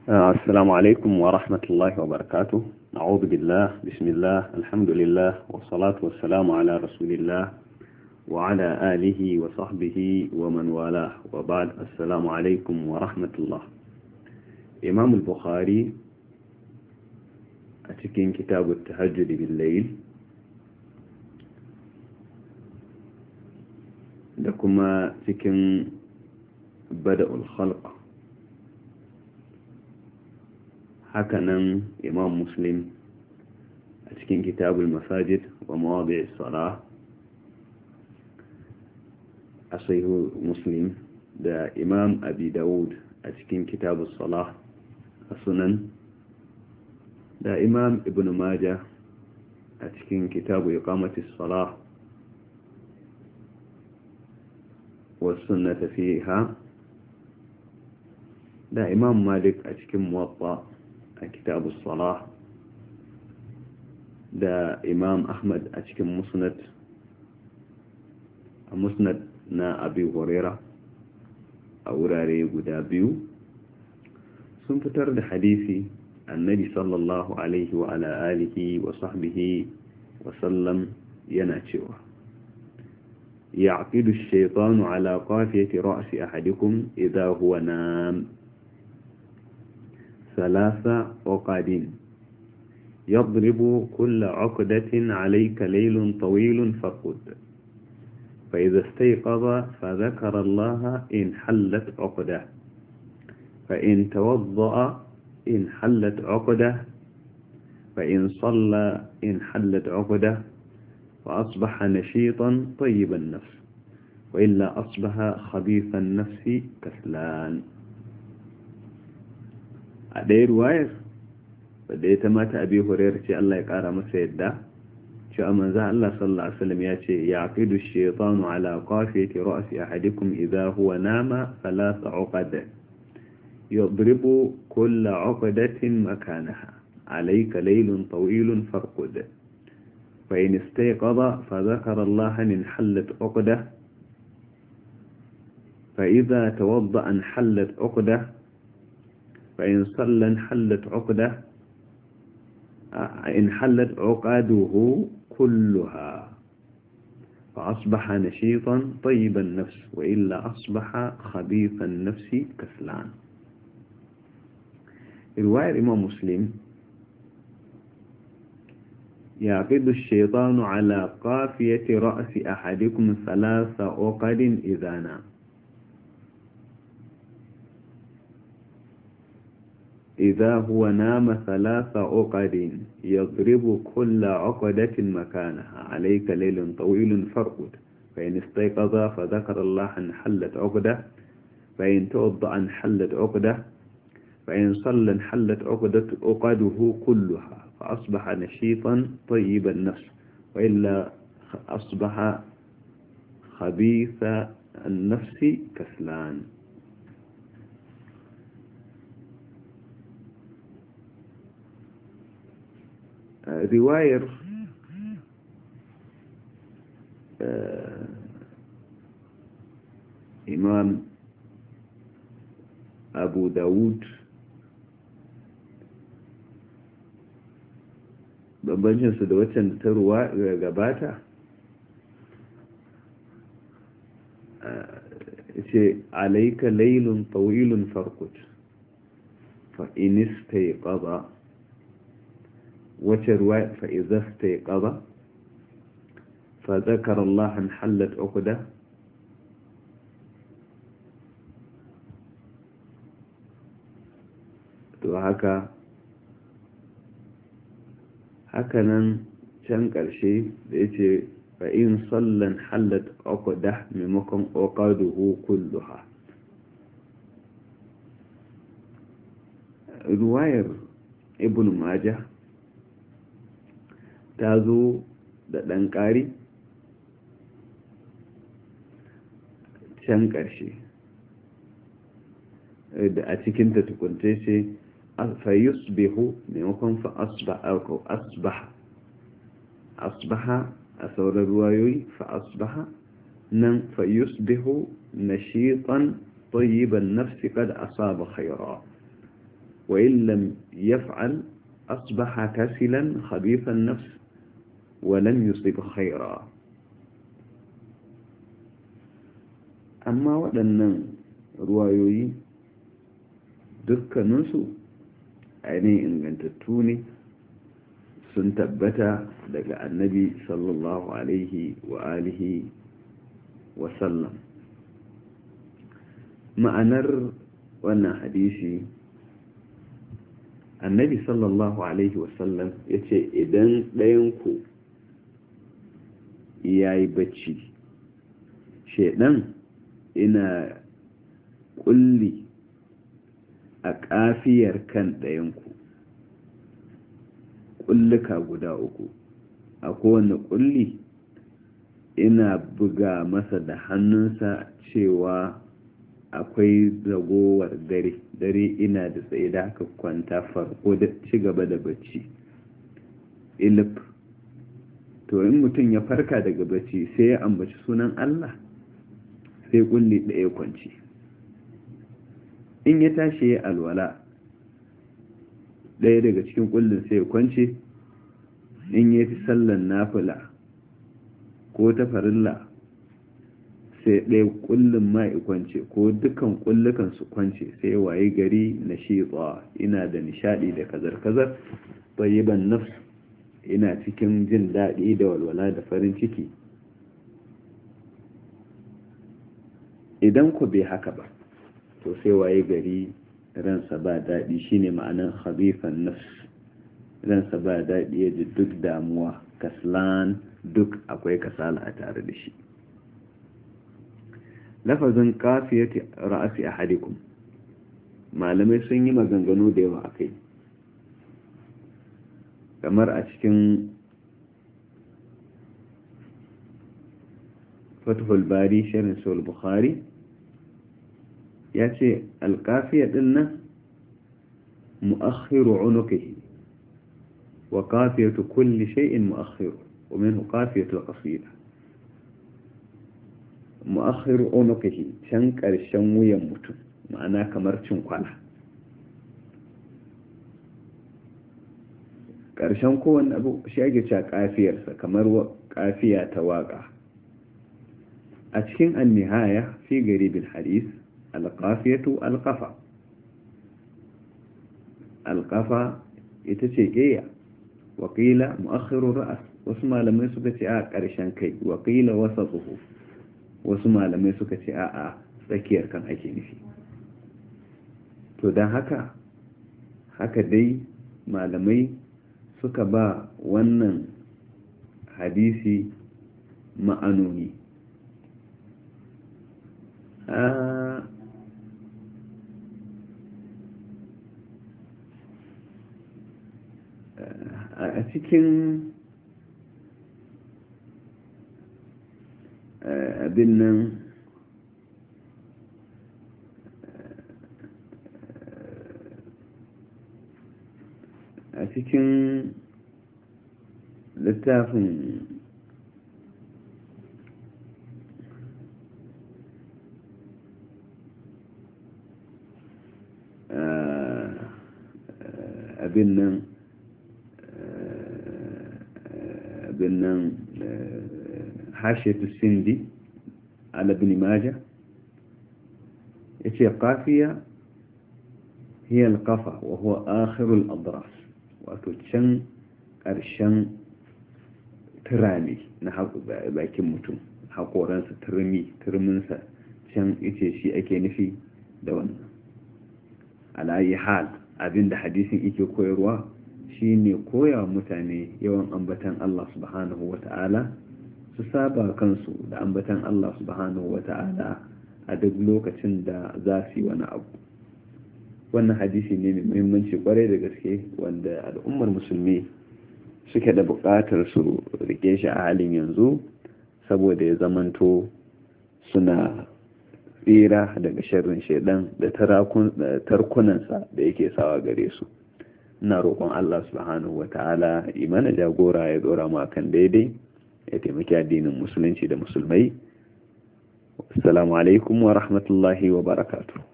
السلام عليكم ورحمة الله وبركاته. أعوذ بالله، بسم الله، الحمد لله، والصلاة والسلام على رسول الله وعلى آله وصحبه ومن والاه، وبعد. السلام عليكم ورحمة الله. إمام البخاري أتكين كتاب التهجد بالليل لكما تكين بدء الخلق. hakanan imam muslim a cikin kitabul masajid wa mawadi'is salah a sahih muslim, da imam abi daud a cikin kitabus salah a sunan, da imam ibn majah a cikin kitabu iqamatis salah wa sunnata fiha, da imam malik a cikin muwatta a kitabus salah, da imam ahmad a cikin musnad na abi huraira a wurare guda biyu sun fitar da hadisi. Annabi sallallahu alaihi wa ala alihi wa sahbihi wa sallam yana cewa ya'qidu ash-shaytanu ala qafiyati ra'si ahadikum idha huwa nam ثلاث عقد يضرب كل عقدة عليك ليل طويل فارقد، فإذا استيقظ فذكر الله إن حلت عقده، فإن توضأ إن حلت عقده، فإن صلى إن حلت عقده، فأصبح نشيطا طيب النفس، وإلا أصبح خبيث النفس كسلان. a ɗaya ruwayar wadda ya tamata abi hurairar ce Allah ya ƙara masa yadda cewa manzan Allah sallallahu alaihi wasallam ya ce yaqidu ash-shaytanu ala qafiyati ra'si ahadikum idha huwa nama thalatha 'uqad yadribu kulla 'uqdatin makanaha alayka laylun tawilun farqud, fa in istayqadha fa dhakara Allah inhallat 'uqdah, fa idha tawadda'a inhallat 'uqdah، فإن صلى انحلت عقده انحلت عقده كلها، فأصبح نشيطا طيب النفس، وإلا أصبح خبيث النفس كسلان. رواية الإمام مسلم يعقد الشيطان على قافية رأس أحدكم ثلاث عقد إذا نام، إذا هو نام ثلاث عقد يضرب كل عقدة مكانها عليك ليل طويل فارقد، فإن استيقظ فذكر الله انحلت عقده، فإن توضأ انحلت عقده، فإن صلى انحلت عقده كلها، فأصبح نشيطا طيب النفس، وإلا أصبح خبيث النفس كسلان. رواية إمام أبو داود bambancinsu da waccan ta ruwa gabata ce alaika laylun tawilun farqut fa in istayqadha, wacce ruwa fa idza istayqadha fa dhakara Allah inhallat uqdah, to hakanan can ƙarshe da yace fa in sallan hallat uqdah maimakon uqaduhu kulluha. ruwayar ibn majah ta zo da ɗan ƙari can ƙarshe da a cikin ta tukunce ce fa yusbihu maimakon fa asbaha a sauran ruwayoyi fa asbaha, nan fa yusbihu nashitan tayyiban nafsi qad asaba khayra, wa illam yaf'al asbaha kasilan khabithan nafs wa lam yusib khaira. amma waɗannan ruwayoyi dukkaninsu ainihin ingantattu ne, sun tabbata daga annabi sallallahu alaihi wa alihi wasallam. ma'anar wannan hadisi, annabi sallallahu alaihi wasallam ya ce idan ɗayanku ya yi bacci, shaidan ina ƙulli a ƙafiyar kan ɗayanku, ƙullika guda uku, a kowane ƙulli ina buga masa da hannunsa cewa akwai ragowar dare ina da tsaye da aka kwanta farko da ci gaba da bacci ilif. to in mutum ya farka daga bacci sai ya ambaci sunan Allah, sai kulli ɗaya kwanci. in ya tashi ya alwala, ɗaya daga cikin kullin sai ya kwance. in ya fi sallan nafila ko ta farilla, sai ɗaya kullum ma ya kwance, ko dukan kullukan su kwance, sai waye gari na shiɗa, ina da nishadi da kazar-kazar, tayyiban nafs, ina cikin jin daɗi da walwala da farin ciki. idan ku bai haka ba, to sai waye gari ransa ba daɗi, shine ma'anar khabifan nafs, ransa ba daɗi, ya ji duk damuwa, kaslan, duk akwai kasala a tare da shi. lafazin kafiyati ra'asi ahadikum, malamai sun yi maganganu da yawa akai, kamar a cikin Fathul Bari sharhin Sahih Bukhari ya ce alkafiya din nan mu'akhiru unuqihi wa kafiyatu kulli shay'in mu'akhiru wa minhu kafiyatu al-qasida. mu'akhiru unuqihi, can karshen wuyan mutum, ma'ana kamar cinkwala, karshen kowanne abu shi ake cewa kafiyarsa, kamar kafiya ta waka. a cikin an-nihaya fi garibil hadith, al-qafiyatu al-qafa, al-qafa ita ce ƙeya. wakila mu'akhiru ra'as, wasu malamai suka ce a ƙarshen kai. wakila wasatuhu, wasu malamai suka ce a tsakiyar kan ake nufi. to don haka dai malamai suka ba wannan hadisi ma'anoni. a cikin abin nan a cikin littafin abin nan hashiyatu sindi ala ibn majah yace qafiya hiya al-qafa wa huwa akhiru al-adras, wato can karshen turami na bakin mutum, hakoransa turminsa can yace shi ake nufi da wannan. ala ayi hal, abinda hadisin yake koyarwa shine koya mutane yawan ambatan Allah subhanahu wata'ala, su saba kansu da ambatan Allah subhanahu wata'ala a duk lokacin da za su yi wani abu. wannan hadisi ne mai muhimmanci kwarai da gaske, wanda al'ummar musulmi suke da buƙatar su rike shi a halin yanzu, saboda ya zamanto suna tsira daga sharrin shaidan da tarkunansa da yake sawa gare su. ina roƙon Allah subhanahu wata'ala imana jagora, ya dora mu akan daidai, ya taimaki addinin musulunci da musulmai. assalamu alaikum wa rahmatullahi wa barakatuh.